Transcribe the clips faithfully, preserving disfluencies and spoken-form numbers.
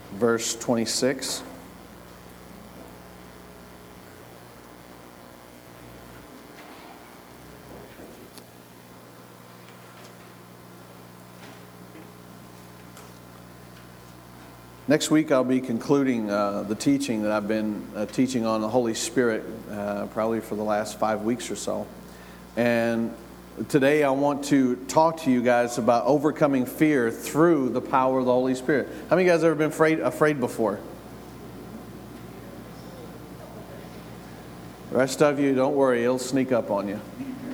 verse twenty-six. Next week I'll be concluding uh, the teaching that I've been uh, teaching on the Holy Spirit uh, probably for the last five weeks or so. And today I want to talk to you guys about overcoming fear through the power of the Holy Spirit. How many of you guys have ever been afraid, afraid before? The rest of you, don't worry, it'll sneak up on you.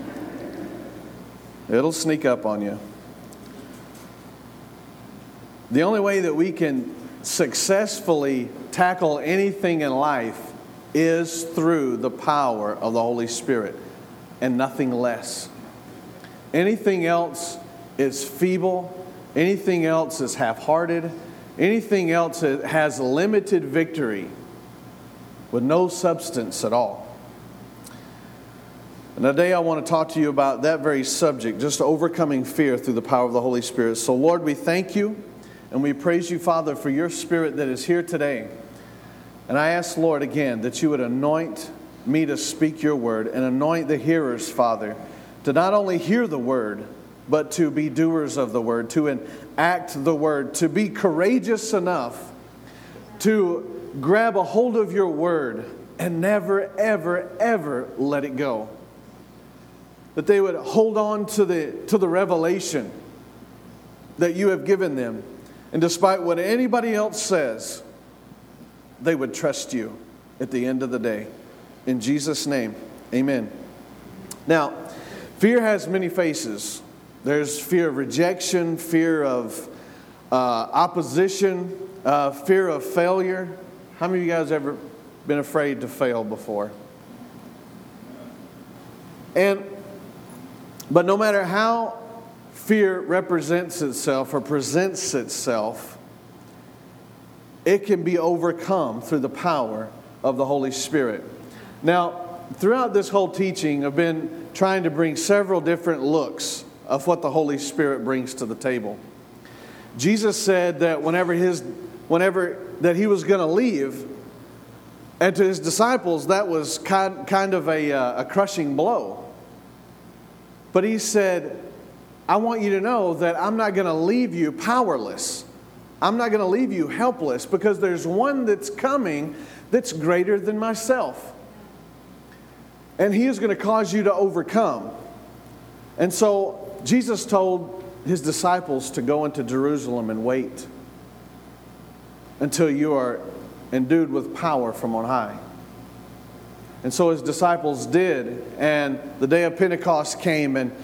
It'll sneak up on you. The only way that we can successfully tackle anything in life is through the power of the Holy Spirit and nothing less. Anything else is feeble. Anything else is half-hearted. Anything else has limited victory with no substance at all. And today I want to talk to you about that very subject, just overcoming fear through the power of the Holy Spirit. So Lord, we thank you. And we praise you, Father, for your Spirit that is here today. And I ask, Lord, again, that you would anoint me to speak your word and anoint the hearers, Father, to not only hear the word, but to be doers of the word, to enact the word, to be courageous enough to grab a hold of your word and never, ever, ever let it go. That they would hold on to the, to the revelation that you have given them. And despite what anybody else says, they would trust you at the end of the day. In Jesus' name, amen. Now, fear has many faces. There's fear of rejection, fear of uh, opposition, uh, fear of failure. How many of you guys ever been afraid to fail before? And, but no matter how fear represents itself or presents itself, it can be overcome through the power of the Holy Spirit. Now, throughout this whole teaching, I've been trying to bring several different looks of what the Holy Spirit brings to the table. Jesus said that whenever his, whenever that he was going to leave, and to his disciples, that was kind, kind of a, a crushing blow. But he said, I want you to know that I'm not going to leave you powerless. I'm not going to leave you helpless, because there's one that's coming that's greater than myself. And he is going to cause you to overcome. And so Jesus told his disciples to go into Jerusalem and wait until you are endued with power from on high. And so his disciples did, and the day of Pentecost came, and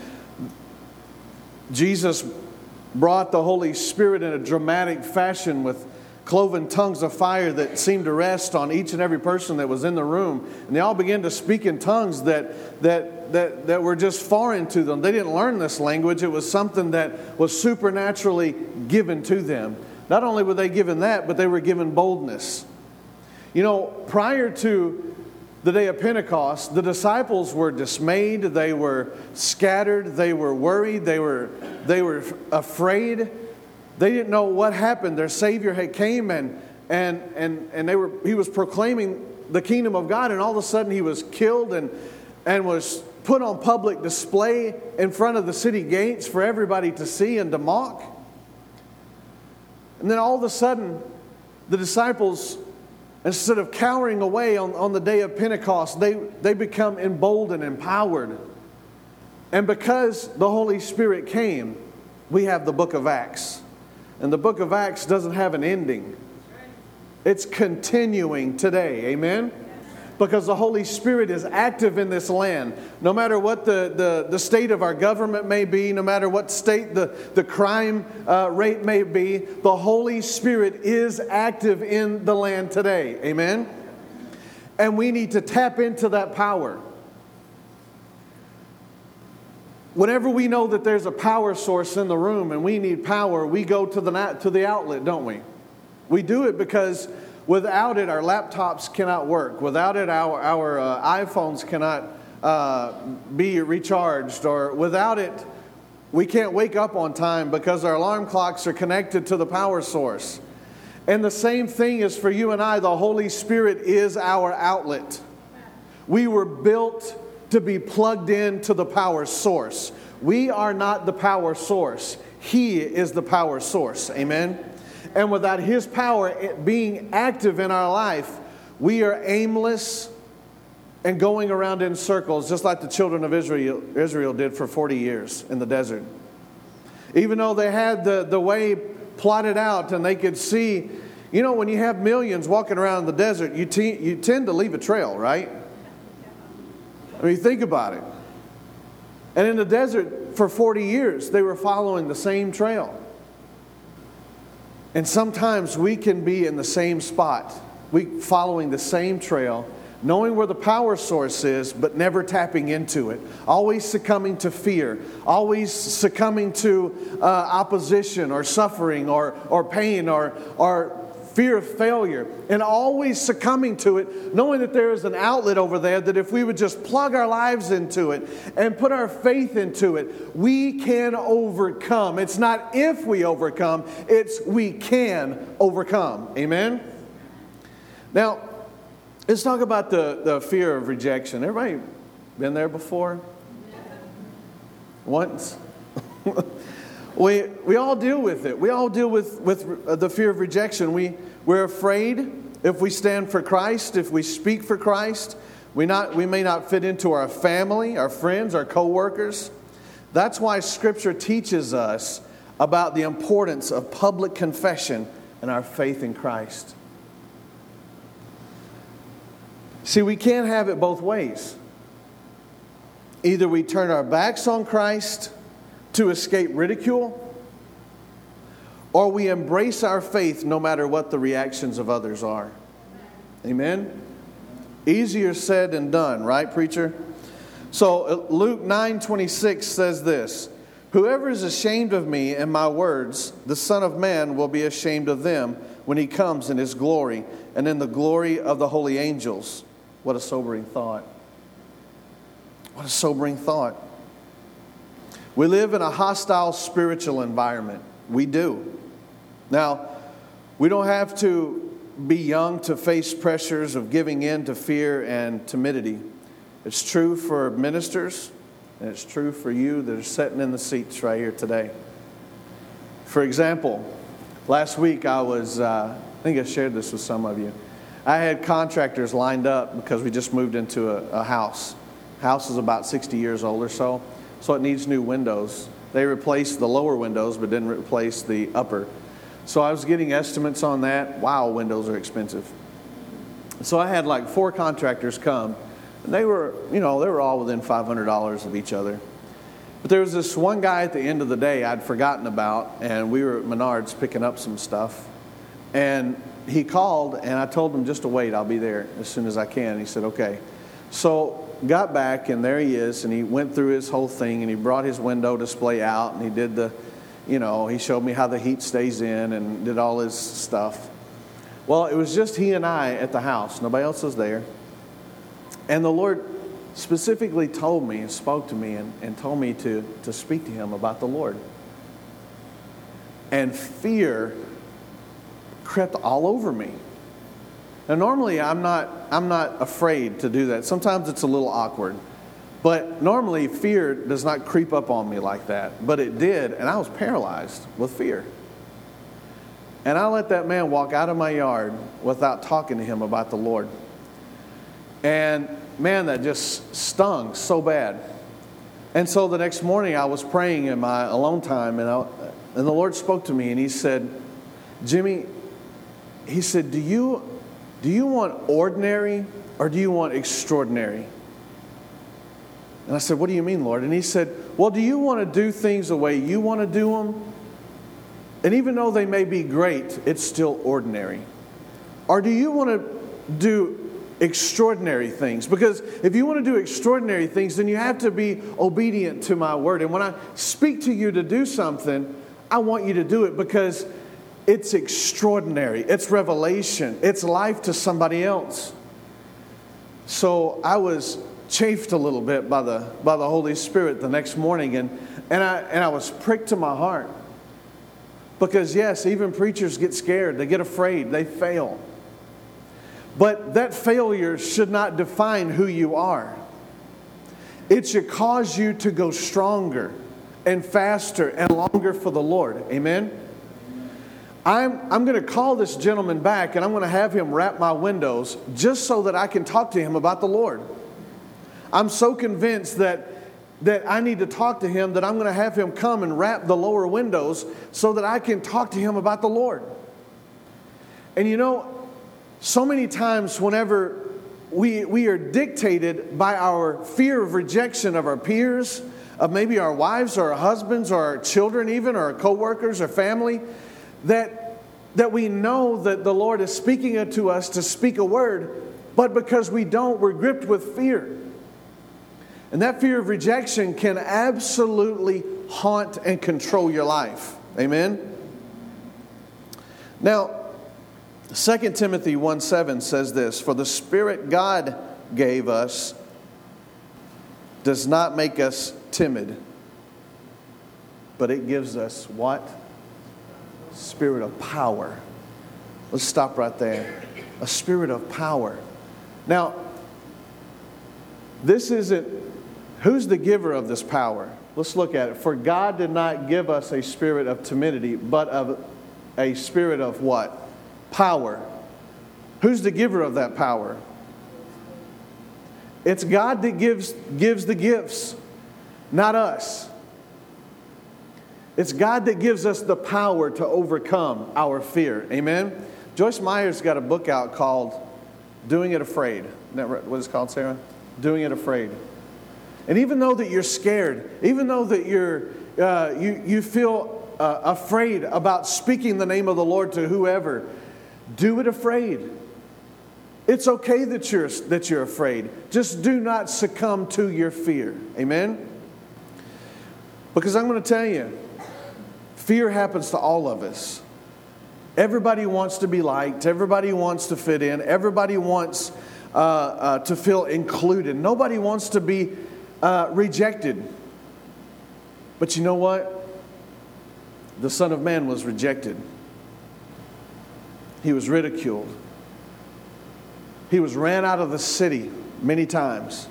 Jesus brought the Holy Spirit in a dramatic fashion with cloven tongues of fire that seemed to rest on each and every person that was in the room. And they all began to speak in tongues that, that, that, that were just foreign to them. They didn't learn this language. It was something that was supernaturally given to them. Not only were they given that, but they were given boldness. You know, prior to the day of Pentecost, the disciples were dismayed, they were scattered, they were worried, they were, they were afraid. They didn't know what happened. Their Savior had came and, and, and, and they were, he was proclaiming the kingdom of God, and all of a sudden he was killed and, and was put on public display in front of the city gates for everybody to see and to mock. And then all of a sudden, the disciples, instead of cowering away on, on the day of Pentecost, they, they become emboldened, empowered. And because the Holy Spirit came, we have the book of Acts. And the book of Acts doesn't have an ending. It's continuing today. Amen? Because the Holy Spirit is active in this land. No matter what the, the, the state of our government may be, no matter what state the, the crime uh, rate may be, the Holy Spirit is active in the land today. Amen? And we need to tap into that power. Whenever we know that there's a power source in the room and we need power, we go to the, to the outlet, don't we? We do it because without it, our laptops cannot work. Without it, our, our uh, iPhones cannot uh, be recharged. Or without it, we can't wake up on time because our alarm clocks are connected to the power source. And the same thing is for you and I. The Holy Spirit is our outlet. We were built to be plugged into the power source. We are not the power source. He is the power source. Amen? And without His power being active in our life, we are aimless and going around in circles, just like the children of Israel, Israel did for forty years in the desert. Even though they had the, the way plotted out and they could see, you know, when you have millions walking around in the desert, you, te- you tend to leave a trail, right? I mean, think about it. And in the desert for forty years, they were following the same trail. And sometimes we can be in the same spot, we following the same trail, knowing where the power source is, but never tapping into it. Always succumbing to fear. Always succumbing to uh, opposition or suffering or, or pain or, or fear of failure. And always succumbing to it, knowing that there is an outlet over there, that if we would just plug our lives into it and put our faith into it, we can overcome. It's not if we overcome, it's we can overcome. Amen? Now, let's talk about the, the fear of rejection. Everybody been there before? Once? we we all deal with it. We all deal with, with the fear of rejection. We, we're afraid if we stand for Christ, if we speak for Christ. We, not, we may not fit into our family, our friends, our co-workers. That's why Scripture teaches us about the importance of public confession and our faith in Christ. See, we can't have it both ways. Either we turn our backs on Christ to escape ridicule, or we embrace our faith no matter what the reactions of others are. Amen? Easier said than done, right, preacher? So Luke nine twenty-six says this, "Whoever is ashamed of me and my words, the Son of Man will be ashamed of them when He comes in His glory and in the glory of the holy angels." What a sobering thought. What a sobering thought. We live in a hostile spiritual environment. We do. Now, we don't have to be young to face pressures of giving in to fear and timidity. It's true for ministers, and it's true for you that are sitting in the seats right here today. For example, last week I was, uh, I think I shared this with some of you. I had contractors lined up because we just moved into a, a house. House is about sixty years old or so, so it needs new windows. They replaced the lower windows but didn't replace the upper. So I was getting estimates on that. Wow, windows are expensive. So I had like four contractors come, and they were, you know, they were all within five hundred dollars of each other. But there was this one guy at the end of the day I'd forgotten about, and we were at Menards picking up some stuff. And he called, and I told him just to wait. I'll be there as soon as I can. He said, okay. So got back, and there he is, and he went through his whole thing, and he brought his window display out, and he did the, you know, he showed me how the heat stays in and did all his stuff. Well, it was just he and I at the house. Nobody else was there. And the Lord specifically told me and spoke to me and, and told me to, to speak to him about the Lord. And fear crept all over me. Now, normally I'm not I'm not afraid to do that. Sometimes it's a little awkward. But normally fear does not creep up on me like that. But it did, and I was paralyzed with fear. And I let that man walk out of my yard without talking to him about the Lord. And man, that just stung so bad. And so the next morning I was praying in my alone time, and, I, and the Lord spoke to me, and He said, Jimmy, He said, do you, do you want ordinary or do you want extraordinary? And I said, what do you mean, Lord? And He said, well, do you want to do things the way you want to do them? And even though they may be great, it's still ordinary. Or do you want to do extraordinary things? Because if you want to do extraordinary things, then you have to be obedient to my word. And when I speak to you to do something, I want you to do it because it's extraordinary. It's revelation. It's life to somebody else. So I was chafed a little bit by the by the Holy Spirit the next morning, and and I and I was pricked to my heart Because yes, even preachers get scared. They get afraid. They fail. But that failure should not define who you are. It should cause you to go stronger and faster and longer for the Lord. Amen? I'm, I'm going to call this gentleman back, and I'm going to have him wrap my windows just so that I can talk to him about the Lord. I'm so convinced that, that I need to talk to him that I'm going to have him come and wrap the lower windows so that I can talk to him about the Lord. And you know, so many times whenever we, we are dictated by our fear of rejection of our peers, of maybe our wives or our husbands or our children even, or our co-workers or family, that, that we know that the Lord is speaking to us to speak a word, but because we don't, we're gripped with fear. And that fear of rejection can absolutely haunt and control your life. Amen? Now, Second Timothy one seven says this, "For the Spirit God gave us does not make us timid, but it gives us" what? Spirit of power. Let's stop right there. A spirit of power. Now, this isn't, who's the giver of this power? Let's look at it. For God did not give us a spirit of timidity, but of a spirit of what? Power. Who's the giver of that power? It's God that gives, gives the gifts, not us. It's God that gives us the power to overcome our fear. Amen? Joyce Meyer's got a book out called Doing It Afraid. Isn't that what it's called, Sarah? Doing It Afraid. And even though that you're scared, even though that you're, uh, you, you feel uh, afraid about speaking the name of the Lord to whoever, do it afraid. It's okay that you're, that you're afraid. Just do not succumb to your fear. Amen? Because I'm going to tell you, fear happens to all of us. Everybody wants to be liked. Everybody wants to fit in. Everybody wants uh, uh, to feel included. Nobody wants to be uh, rejected. But you know what? The Son of Man was rejected. He was ridiculed. He was ran out of the city many times.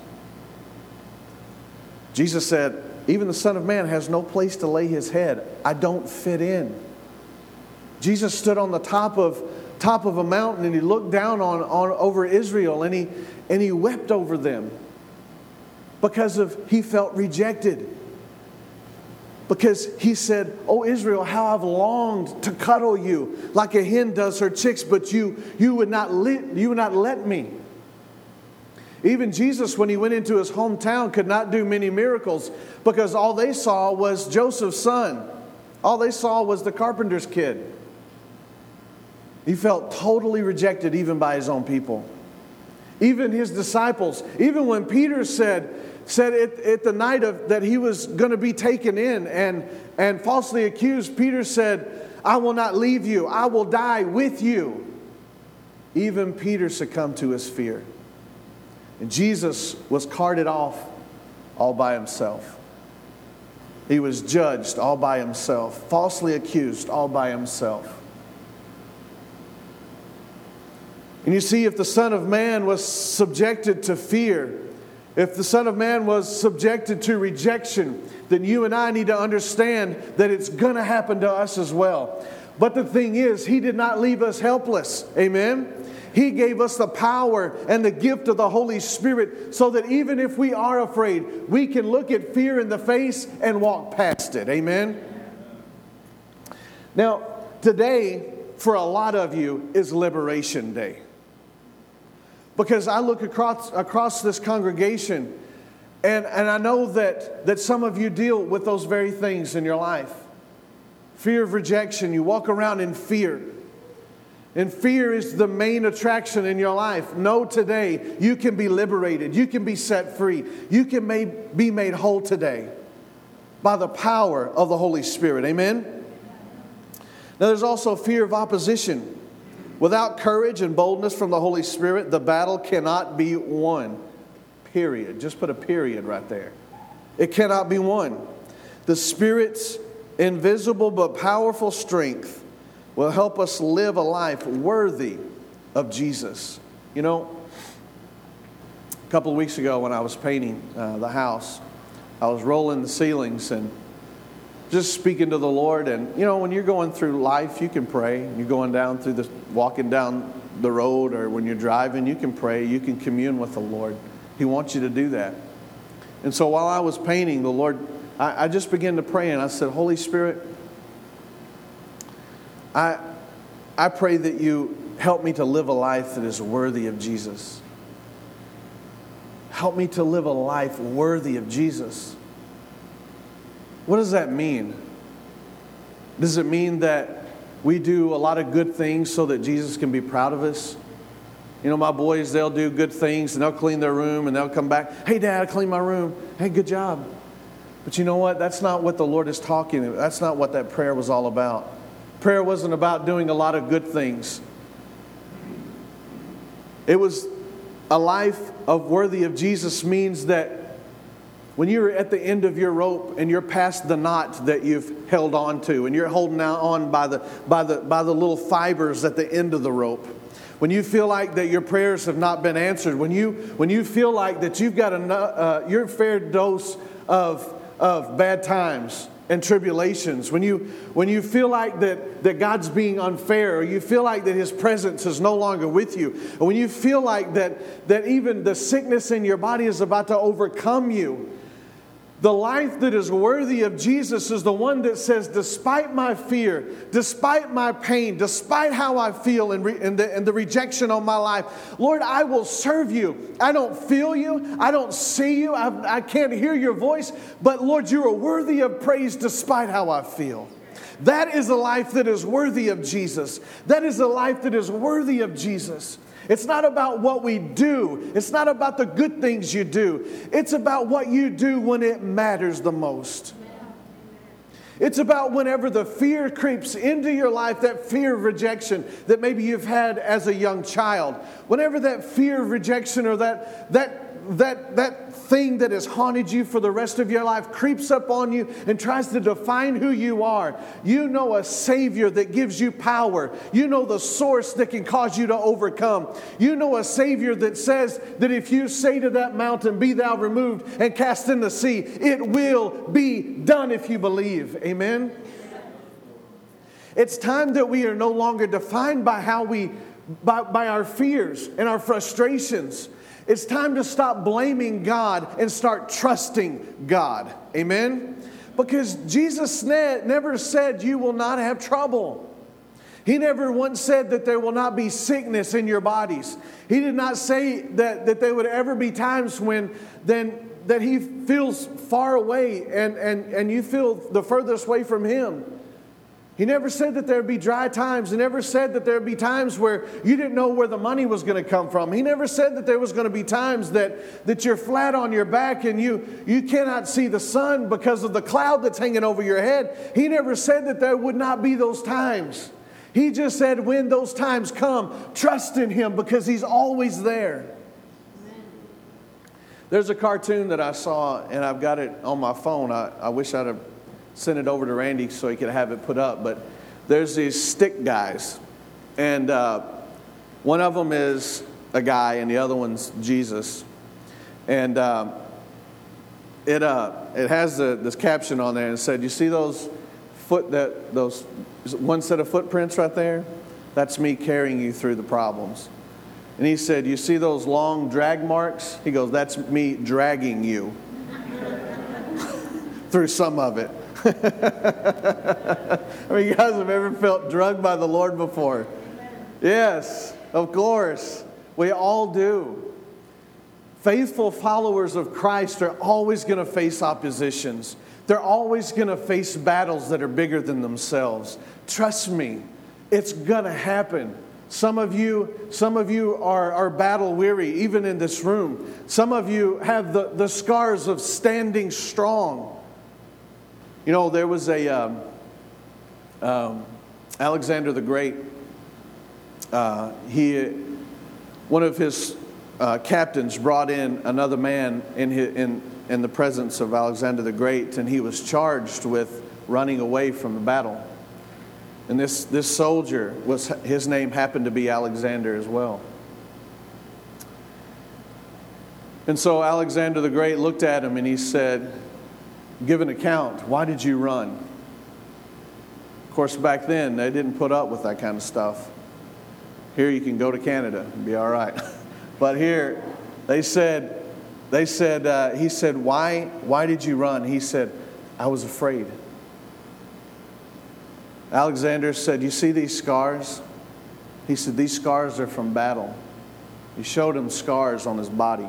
Jesus said, even the Son of Man has no place to lay his head. I don't fit in. Jesus stood on the top of top of a mountain and he looked down on, on over Israel and he and he wept over them because of he felt rejected. Because he said, "Oh Israel, how I've longed to cuddle you like a hen does her chicks, but you you would not let you would not let me." Even Jesus, when he went into his hometown, could not do many miracles because all they saw was Joseph's son. All they saw was the carpenter's kid. He felt totally rejected even by his own people. Even his disciples, even when Peter said, said at, at the night of that he was going to be taken in and, and falsely accused, Peter said, "I will not leave you. I will die with you." Even Peter succumbed to his fear. And Jesus was carted off all by himself. He was judged all by himself, falsely accused all by himself. And you see, if the Son of Man was subjected to fear, if the Son of Man was subjected to rejection, then you and I need to understand that it's going to happen to us as well. But the thing is, he did not leave us helpless. Amen? He gave us the power and the gift of the Holy Spirit so that even if we are afraid, we can look at fear in the face and walk past it. Amen? Now, today, for a lot of you, is Liberation Day. Because I look across, across this congregation and, and I know that, that some of you deal with those very things in your life. Fear of rejection. You walk around in fear. And fear is the main attraction in your life. Know today you can be liberated. You can be set free. You can made, be made whole today by the power of the Holy Spirit. Amen? Now there's also fear of opposition. Without courage and boldness from the Holy Spirit, the battle cannot be won. Period. Just put a period right there. It cannot be won. The Spirit's invisible but powerful strength will help us live a life worthy of Jesus. You know, a couple of weeks ago when I was painting uh, the house, I was rolling the ceilings and just speaking to the Lord. And, you know, when you're going through life, you can pray. You're going down through the, walking down the road, or when you're driving, you can pray. You can commune with the Lord. He wants you to do that. And so while I was painting, the Lord, I, I just began to pray, and I said, Holy Spirit, I, I pray that you help me to live a life that is worthy of Jesus. Help me to live a life worthy of Jesus. What does that mean? Does it mean that we do a lot of good things so that Jesus can be proud of us? You know, my boys, they'll do good things and they'll clean their room and they'll come back. Hey, Dad, I cleaned my room. Hey, good job. But you know what? That's not what the Lord is talking about. That's not what that prayer was all about. Prayer wasn't about doing a lot of good things. It was a life of worthy of Jesus means that when you're at the end of your rope and you're past the knot that you've held on to, and you're holding on by the by the by the little fibers at the end of the rope, when you feel like that your prayers have not been answered, when you when you feel like that you've got a uh, your fair dose of of bad times and tribulations, when you when you feel like that, that God's being unfair, or you feel like that His presence is no longer with you, or when you feel like that that even the sickness in your body is about to overcome you, the life that is worthy of Jesus is the one that says, despite my fear, despite my pain, despite how I feel and, re- and, the, and the rejection on my life, Lord, I will serve you. I don't feel you. I don't see you. I, I can't hear your voice. But Lord, you are worthy of praise despite how I feel. That is a life that is worthy of Jesus. That is a life that is worthy of Jesus. It's not about what we do. It's not about the good things you do. It's about what you do when it matters the most. It's about whenever the fear creeps into your life, that fear of rejection that maybe you've had as a young child. Whenever that fear of rejection or that that that that thing that has haunted you for the rest of your life creeps up on you and tries to define who you are, you know a Savior that gives you power. You know the source that can cause you to overcome. You know a Savior that says that if you say to that mountain, be thou removed and cast in the sea, it will be done if you believe. Amen? It's time that we are no longer defined by how we, by, by our fears and our frustrations. It's time to stop blaming God and start trusting God. Amen? Because Jesus never said you will not have trouble. He never once said that there will not be sickness in your bodies. He did not say that, that there would ever be times when then that He feels far away and, and, and you feel the furthest way from Him. He never said that there would be dry times. He never said that there would be times where you didn't know where the money was going to come from. He never said that there was going to be times that, that you're flat on your back and you, you cannot see the sun because of the cloud that's hanging over your head. He never said that there would not be those times. He just said when those times come, trust in Him because He's always there. There's a cartoon that I saw, and I've got it on my phone. I, I wish I'd have sent it over to Randy so he could have it put up. But there's these stick guys. And uh, one of them is a guy, and the other one's Jesus. And uh, it uh, it has the, this caption on there, and it said, you see those foot that those one set of footprints right there? That's me carrying you through the problems. And he said, you see those long drag marks? He goes, that's me dragging you through some of it. I mean, you guys have ever felt drugged by the Lord before? Yes, of course. We all do. Faithful followers of Christ are always going to face oppositions. They're always going to face battles that are bigger than themselves. Trust me, it's going to happen. Some of you, some of you are, are battle weary, even in this room. Some of you have the, the scars of standing strong. You know, there was a um, um, Alexander the Great. Uh, he, one of his uh, captains brought in another man in his, in in the presence of Alexander the Great, and he was charged with running away from the battle. And this, this soldier, was his name happened to be Alexander as well. And so Alexander the Great looked at him and he said, give an account. Why did you run? Of course, back then, they didn't put up with that kind of stuff. Here you can go to Canada and be all right. But here, they said, they said, uh, he said, why, why did you run? He said, I was afraid. Alexander said, you see these scars? He said, these scars are from battle. He showed him scars on his body.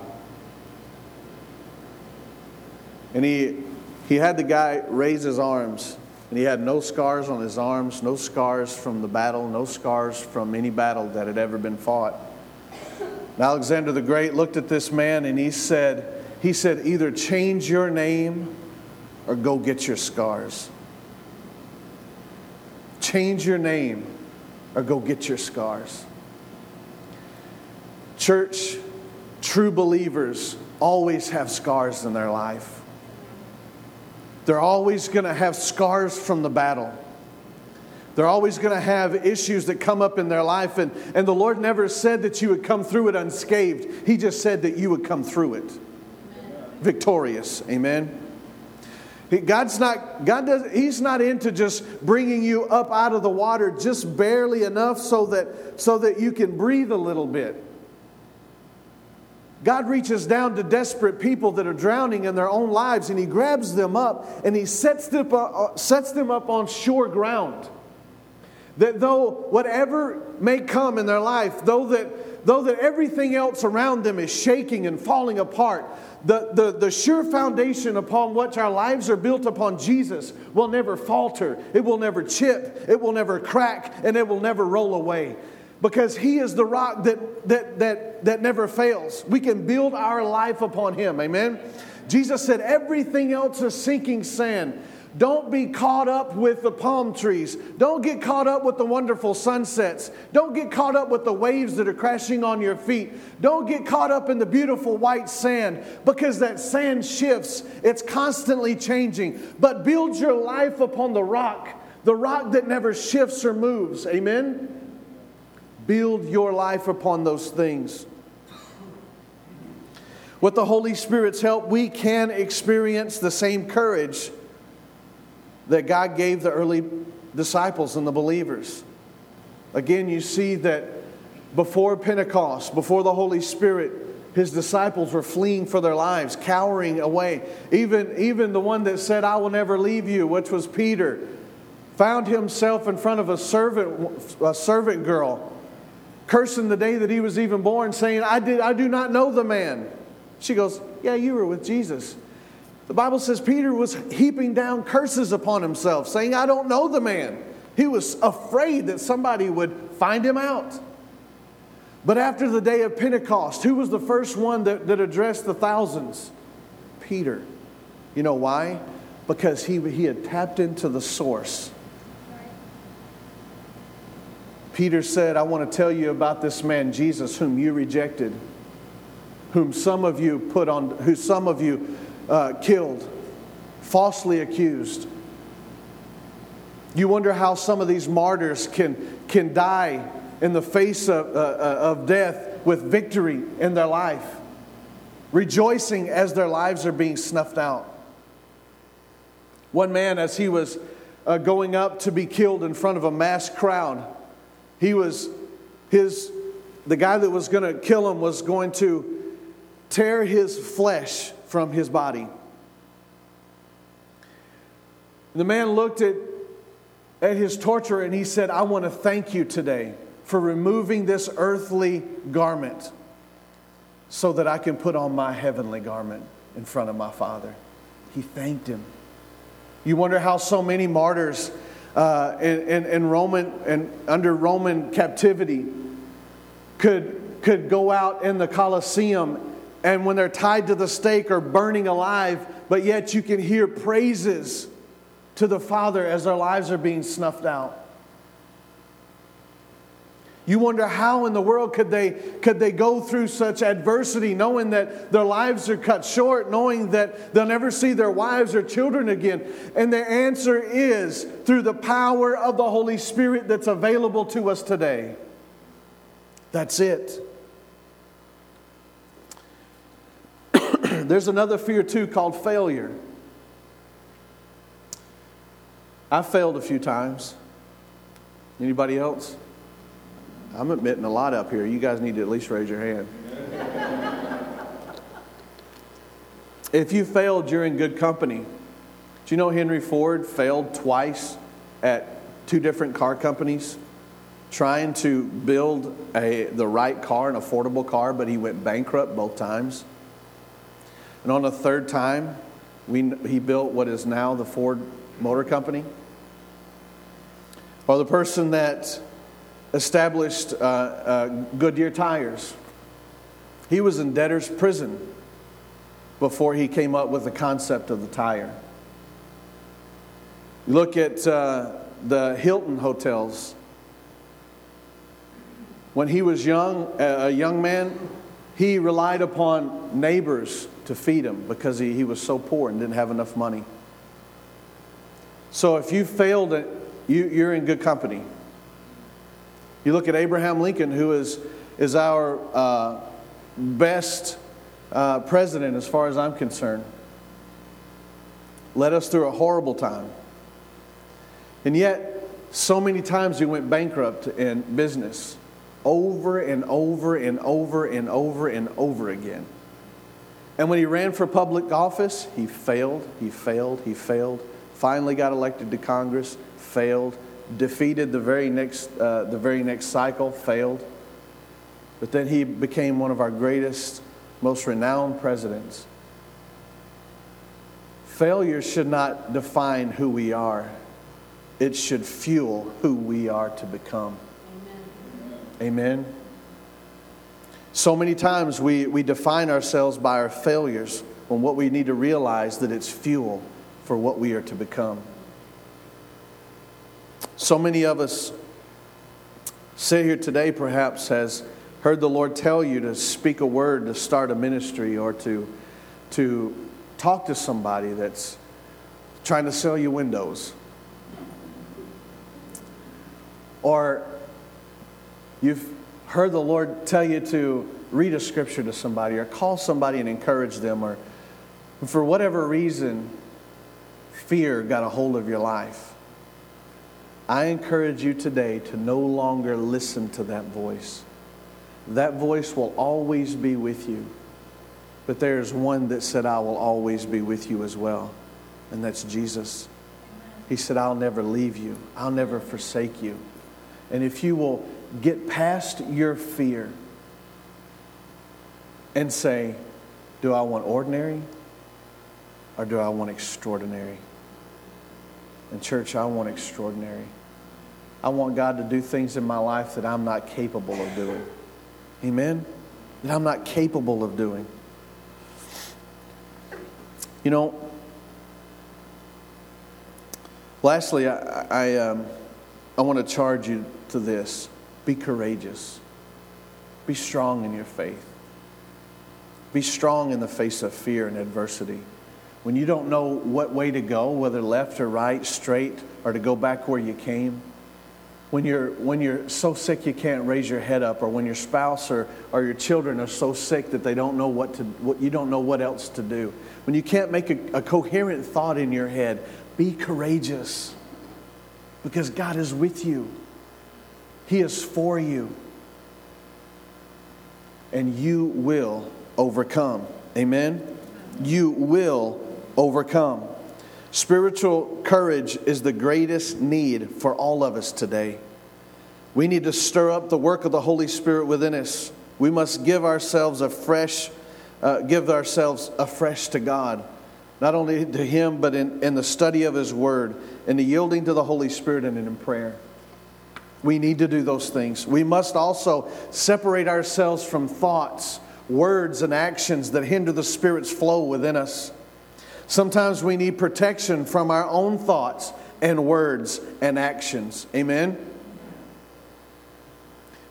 And he, he had the guy raise his arms. And he had no scars on his arms, no scars from the battle, no scars from any battle that had ever been fought. And Alexander the Great looked at this man and he said, he said, either change your name or go get your scars. Change your name or go get your scars. Church, true believers always have scars in their life. They're always going to have scars from the battle. They're always going to have issues that come up in their life. And, and the Lord never said that you would come through it unscathed. He just said that you would come through it victorious. Amen. God's not, God does, He's not into just bringing you up out of the water just barely enough so that, so that you can breathe a little bit. God reaches down to desperate people that are drowning in their own lives and He grabs them up and He sets them up, sets them up on sure ground. That though whatever may come in their life, though that, though that everything else around them is shaking and falling apart, The, the, the sure foundation upon which our lives are built upon Jesus will never falter. It will never chip. It will never crack. And it will never roll away. Because He is the rock that, that, that, that never fails. We can build our life upon Him. Amen? Jesus said everything else is sinking sand. Don't be caught up with the palm trees. Don't get caught up with the wonderful sunsets. Don't get caught up with the waves that are crashing on your feet. Don't get caught up in the beautiful white sand, because that sand shifts. It's constantly changing. But build your life upon the rock, the rock that never shifts or moves. Amen? Build your life upon those things. With the Holy Spirit's help, we can experience the same courage that God gave the early disciples and the believers. Again, you see that before Pentecost, before the Holy Spirit, His disciples were fleeing for their lives, cowering away. Even, even the one that said, I will never leave you, which was Peter, found himself in front of a servant, a servant girl, cursing the day that he was even born, saying, I, did, I do not know the man. She goes, yeah, you were with Jesus. The Bible says Peter was heaping down curses upon himself, saying, I don't know the man. He was afraid that somebody would find him out. But after the day of Pentecost, who was the first one that, that addressed the thousands? Peter. You know why? Because he, he had tapped into the source. Peter said, I want to tell you about this man, Jesus, whom you rejected, whom some of you put on, who some of you Uh, killed, falsely accused. You wonder how some of these martyrs can, can die in the face of, uh, of death with victory in their life, rejoicing as their lives are being snuffed out. One man, as he was uh, going up to be killed in front of a massed crowd, he was his the guy that was going to kill him was going to tear his flesh from his body. The man looked at, at his torturer and he said, I want to thank you today for removing this earthly garment so that I can put on my heavenly garment in front of my Father. He thanked him. You wonder how so many martyrs uh, in, in, in Roman and under Roman captivity could, could go out in the Colosseum, and when they're tied to the stake or burning alive, but yet you can hear praises to the Father as their lives are being snuffed out. You wonder how in the world could they, could they go through such adversity, knowing that their lives are cut short, knowing that they'll never see their wives or children again. And the answer is through the power of the Holy Spirit that's available to us today. That's it. There's another fear too called failure. I failed a few times. Anybody else? I'm admitting a lot up here. You guys need to at least raise your hand. If you failed, you're in good company. Do you know Henry Ford failed twice at two different car companies trying to build a the right car, an affordable car, but he went bankrupt both times. And on the third time, we, he built what is now the Ford Motor Company. Or the person that established uh, uh, Goodyear tires. He was in debtor's prison before he came up with the concept of the tire. You look at uh, the Hilton hotels. When he was young, a young man, he relied upon neighbors to feed him because he, he was so poor and didn't have enough money. So if you failed, you, you're in good company. You look at Abraham Lincoln, who is, is our uh, best uh, president as far as I'm concerned. Led us through a horrible time. And yet, so many times he went bankrupt in business. Over and over and over and over and over again. And when he ran for public office, he failed, he failed, he failed. Finally got elected to Congress, failed. Defeated the very next uh, the very next cycle, failed. But then he became one of our greatest, most renowned presidents. Failure should not define who we are. It should fuel who we are to become. Amen. Amen. So many times we, we define ourselves by our failures when what we need to realize that it's fuel for what we are to become. So many of us sit here today perhaps has heard the Lord tell you to speak a word, to start a ministry, or to, to talk to somebody that's trying to sell you windows. Or you've heard the Lord tell you to read a scripture to somebody or call somebody and encourage them, or for whatever reason, fear got a hold of your life. I encourage you today to no longer listen to that voice. That voice will always be with you. But there's one that said, I will always be with you as well. And that's Jesus. He said, I'll never leave you. I'll never forsake you. And if you will get past your fear and say, do I want ordinary or do I want extraordinary? And church, I want extraordinary. I want God to do things in my life that I'm not capable of doing. Amen? That I'm not capable of doing. You know, lastly, I, I, um, I want to charge you to this. Be courageous. Be strong in your faith. Be strong in the face of fear and adversity. When you don't know what way to go, whether left or right, straight, or to go back where you came. When you're, when you're so sick you can't raise your head up, or when your spouse or, or your children are so sick that they don't know what to, what, you don't know what else to do. When you can't make a, a coherent thought in your head, be courageous. Because God is with you. He is for you. And you will overcome. Amen? You will overcome. Spiritual courage is the greatest need for all of us today. We need to stir up the work of the Holy Spirit within us. We must give ourselves afresh, uh, give ourselves afresh to God. Not only to Him, but in, in the study of His Word, in the yielding to the Holy Spirit, and in prayer. We need to do those things. We must also separate ourselves from thoughts, words, and actions that hinder the Spirit's flow within us. Sometimes we need protection from our own thoughts and words and actions. Amen?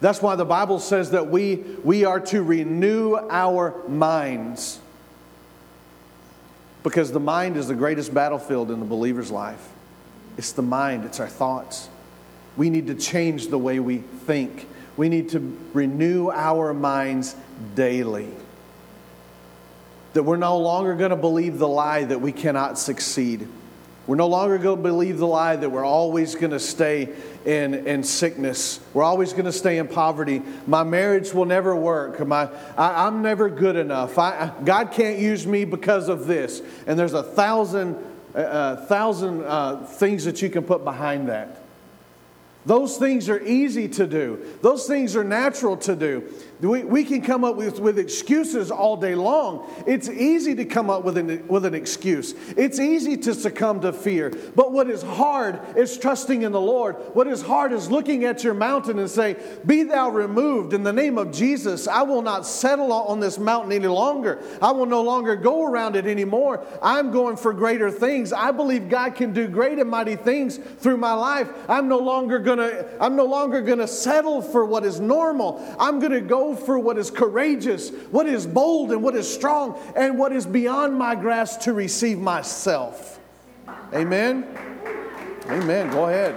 That's why the Bible says that we, we are to renew our minds. Because the mind is the greatest battlefield in the believer's life. It's the mind, it's our thoughts. We need to change the way we think. We need to renew our minds daily. That we're no longer going to believe the lie that we cannot succeed. We're no longer going to believe the lie that we're always going to stay in, in sickness. We're always going to stay in poverty. My marriage will never work. My, I, I'm never good enough. I, God can't use me because of this. And there's a thousand, uh, thousand uh, things that you can put behind that. Those things are easy to do. Those things are natural to do. We, we can come up with, with excuses all day long. It's easy to come up with an, with an excuse. It's easy to succumb to fear. But what is hard is trusting in the Lord. What is hard is looking at your mountain and say, "Be thou removed in the name of Jesus. I will not settle on this mountain any longer. I will no longer go around it anymore. I'm going for greater things. I believe God can do great and mighty things through my life. I'm no longer going to, I'm no longer going to settle for what is normal. I'm going to go for what is courageous, what is bold, and what is strong, and what is beyond my grasp to receive myself." Amen? Amen. Go ahead.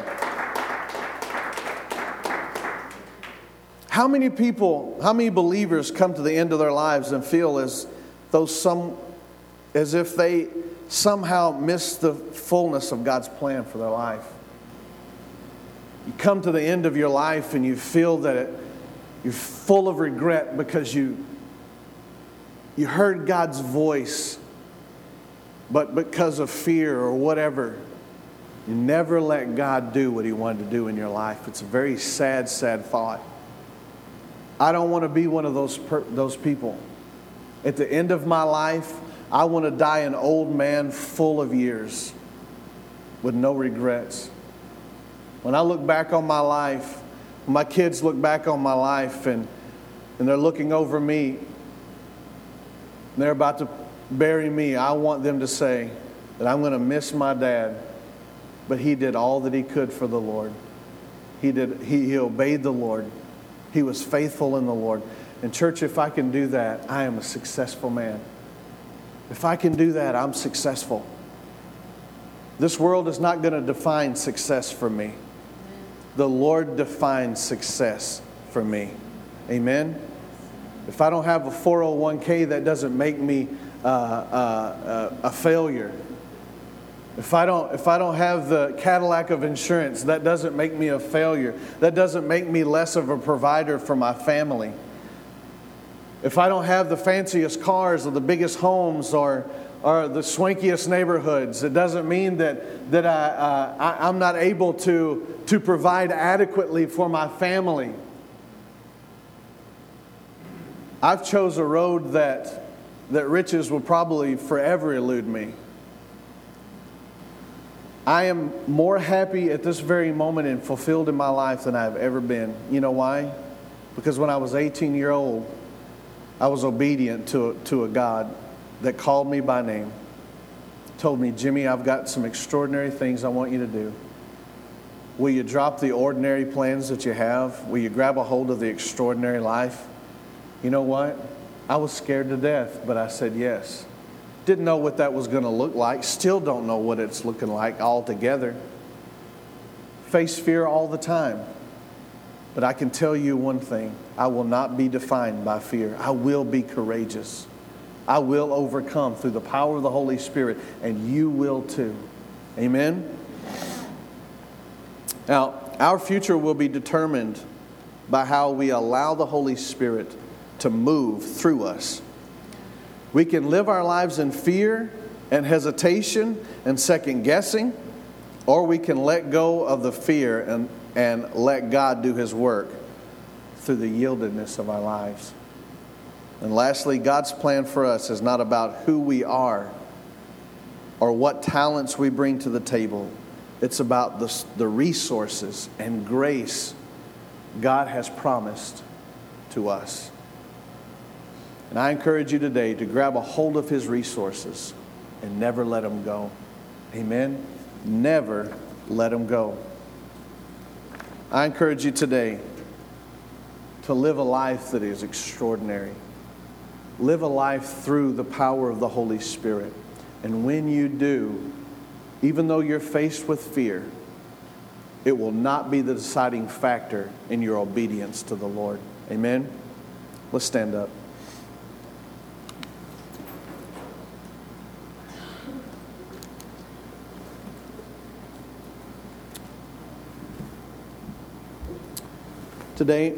How many people, how many believers come to the end of their lives and feel as though some, as if they somehow miss the fullness of God's plan for their life? You come to the end of your life and you feel that it, you're full of regret because you, you heard God's voice, but because of fear or whatever, you never let God do what He wanted to do in your life. It's a very sad, sad thought. I don't want to be one of those per, those people. At the end of my life, I want to die an old man full of years with no regrets. When I look back on my life, when my kids look back on my life and, and they're looking over me, and they're about to bury me, I want them to say that I'm going to miss my dad, but he did all that he could for the Lord. He did. He, he obeyed the Lord. He was faithful in the Lord. And church, if I can do that, I am a successful man. If I can do that, I'm successful. This world is not going to define success for me. The Lord defines success for me. Amen? If I don't have a four oh one k, that doesn't make me uh, uh, uh, a failure. If I don't, if I don't have the Cadillac of insurance, that doesn't make me a failure. That doesn't make me less of a provider for my family. If I don't have the fanciest cars or the biggest homes or or the swankiest neighborhoods, it doesn't mean that that I, uh, I I'm not able to to provide adequately for my family. I've chose a road that that riches will probably forever elude me. I am more happy at this very moment and fulfilled in my life than I've ever been. You know why? Because when I was eighteen years old, I was obedient to, to a God that called me by name. Told me, "Jimmy, I've got some extraordinary things I want you to do. Will you drop the ordinary plans that you have? Will you grab a hold of the extraordinary life?" You know what? I was scared to death, but I said yes. Didn't know what that was going to look like. Still don't know what it's looking like altogether. Face fear all the time. But I can tell you one thing. I will not be defined by fear. I will be courageous. I will overcome through the power of the Holy Spirit, and you will too. Amen? Now, our future will be determined by how we allow the Holy Spirit to move through us. We can live our lives in fear and hesitation and second guessing, or we can let go of the fear and, and let God do His work through the yieldedness of our lives. And lastly, God's plan for us is not about who we are or what talents we bring to the table. It's about the, the resources and grace God has promised to us. And I encourage you today to grab a hold of His resources and never let them go. Amen? Never let them go. I encourage you today to live a life that is extraordinary. Live a life through the power of the Holy Spirit. And when you do, even though you're faced with fear, it will not be the deciding factor in your obedience to the Lord. Amen? Let's stand up. Today,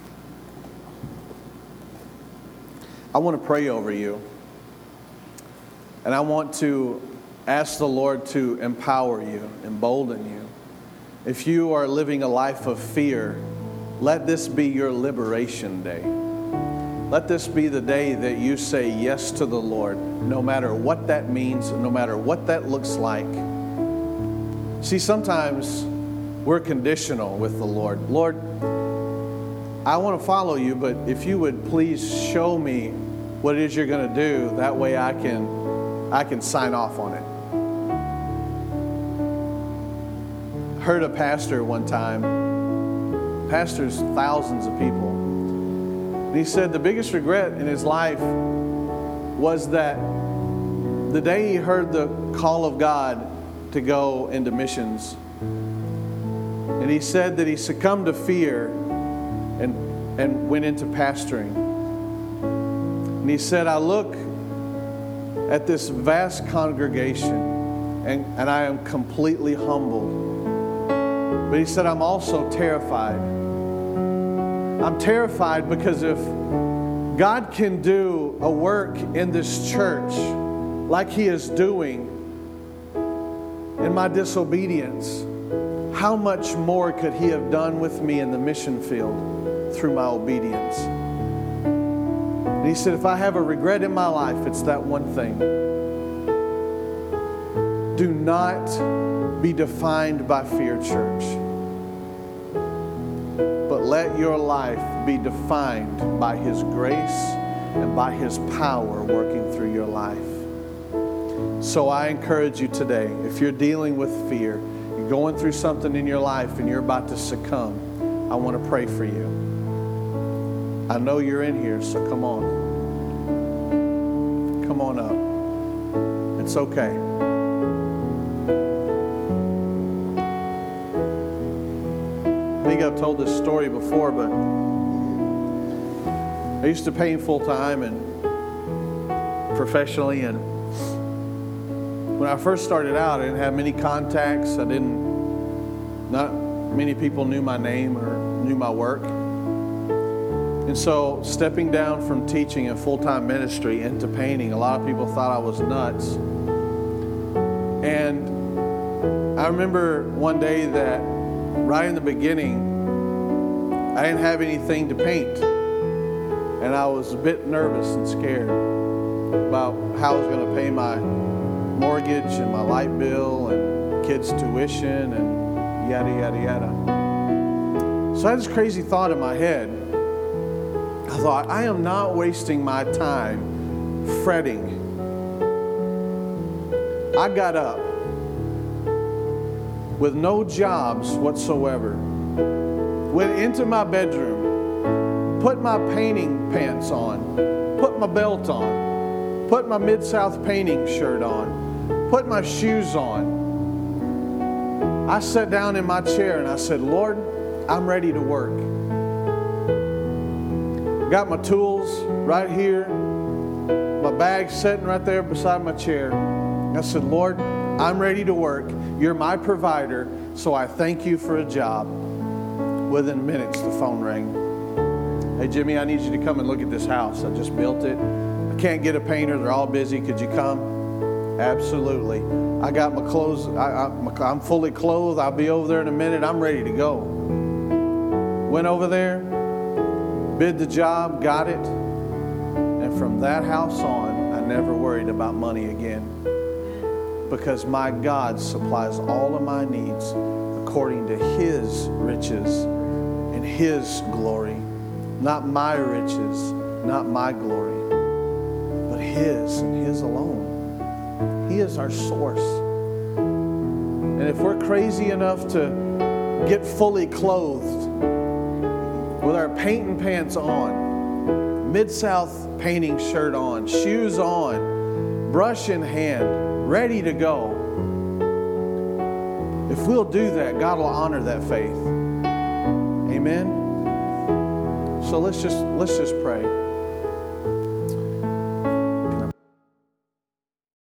I want to pray over you. And I want to ask the Lord to empower you, embolden you. If you are living a life of fear, let this be your liberation day. Let this be the day that you say yes to the Lord, no matter what that means, no matter what that looks like. See, sometimes we're conditional with the Lord. Lord, I want to follow you, but if you would please show me what it is you're going to do, that way I can, I can sign off on it. Heard a pastor one time, pastors thousands of people, and he said the biggest regret in his life was that the day he heard the call of God to go into missions, and he said that he succumbed to fear and, and went into pastoring. And he said, I look at this vast congregation and, and I am completely humbled. But he said, I'm also terrified. I'm terrified because if God can do a work in this church like He is doing in my disobedience, how much more could He have done with me in the mission field through my obedience? And he said, if I have a regret in my life, it's that one thing. Do not be defined by fear, church. But let your life be defined by His grace and by His power working through your life. So I encourage you today, if you're dealing with fear, you're going through something in your life and you're about to succumb, I want to pray for you. I know you're in here, so come on. Come on up. It's okay. I think I've told this story before, but I used to paint full time and professionally, and when I first started out, I didn't have many contacts. I didn't, not many people knew my name or knew my work. And so stepping down from teaching in full-time ministry into painting, a lot of people thought I was nuts. And I remember one day that right in the beginning, I didn't have anything to paint. And I was a bit nervous and scared about how I was going to pay my mortgage and my light bill and kids' tuition and yada, yada, yada. So I had this crazy thought in my head. I thought, I am not wasting my time fretting. I got up with no jobs whatsoever, went into my bedroom, put my painting pants on, put my belt on, put my Mid-South painting shirt on, put my shoes on. I sat down in my chair and I said, Lord, I'm ready to work. Got my tools right here, my bag sitting right there beside my chair. I said, Lord, I'm ready to work. You're my provider, so I thank you for a job. Within minutes, the phone rang. Hey, Jimmy, I need you to come and look at this house. I just built it. I can't get a painter. They're all busy. Could you come? Absolutely. I got my clothes. I, I, I'm fully clothed. I'll be over there in a minute. I'm ready to go. Went over there, bid the job, got it. And from that house on, I never worried about money again. Because my God supplies all of my needs according to His riches and His glory. Not my riches, not my glory, but His and His alone. He is our source. And if we're crazy enough to get fully clothed with our painting pants on, Mid-South painting shirt on, shoes on, brush in hand, ready to go. If we'll do that, God will honor that faith. Amen. So let's just let's just pray.